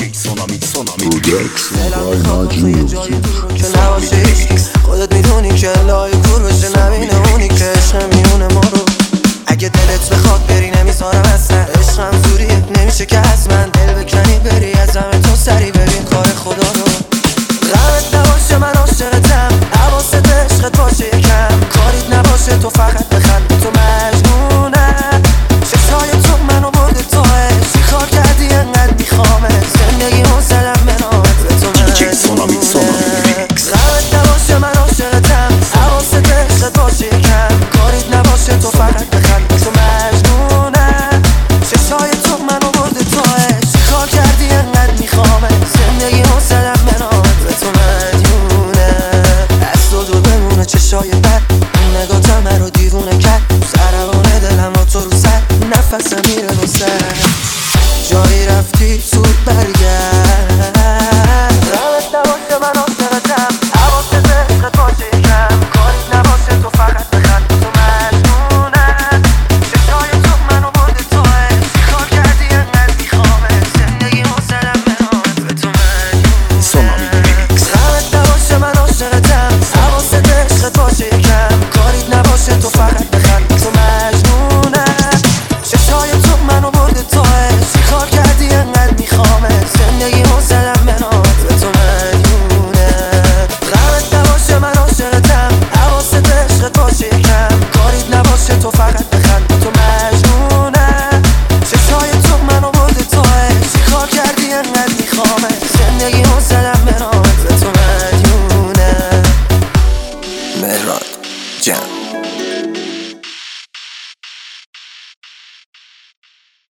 دلم میخواد واسه یه جای دورون که نباشه هیچکی. خودت میدونی که لای کور بشه نبینه اونی که عشق میونه ما رو. اگه دلت بخواد بری نمیذارم اصلا، عشقم زوریه نمیشه که از من دل بکنی.